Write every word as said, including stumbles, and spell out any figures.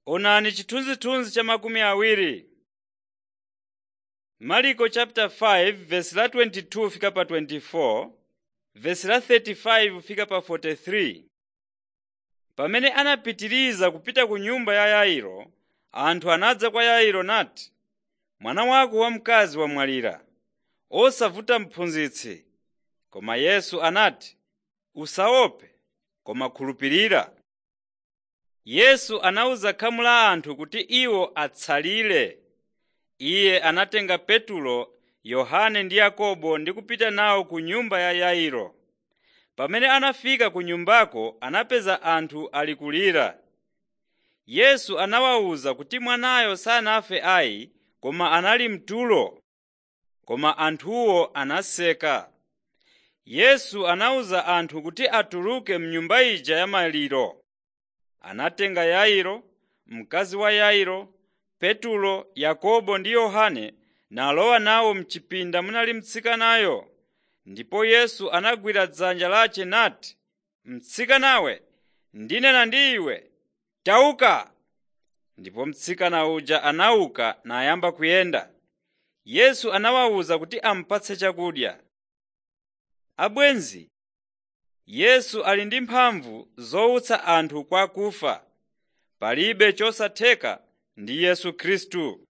Onani chithunzithunzi cha makumi awiri. Marko chapter five verse la twenty-two fika pa twenty-four, verse la thirty-five fika pa forty-three. Pamene anapitiriza kupita ku nyumba ya Yairo, anthu anadza kwa Yairo nati, mwana wako wamkazi wamwalira, osavuta mphunzitsi. Koma Yesu anati, usaope, koma khulupirira. Yesu anawuza khamu la anthu kuti iwo atsalire. Iye anatenga Petulo, Yohane ndi Yakobo ndi kupita nawo ku nyumba ya Yairo. Pamene anafika ku nyumbako anapeza anthu ali kulira. Yesu anawawuza kuti mwanayo sanafe ayi, koma anali mtulo. Koma anthuwo anaseka. Yesu anawuza anthu kuti atuluke mnyumba ija ya maliro. Anatenga Yairo, mkazi wa Yairo, Petulo, Yakobo ndi Yohane nalowa nawo mchipinda munali mtsikanayo. Ndipo Yesu anagwira dzanja lace nati, mtsikanawe, ndinena ndi iwe, tauka! Ndipo mtsikana uja anauka nayamba kuyenda. Yesu anawawuza kuti amupatse chakudya. Abwenzi, Yesu ali ndi mphamvu zowutsa anthu kwa akufa. Palibe chosatheka ndi Yesu Khristu.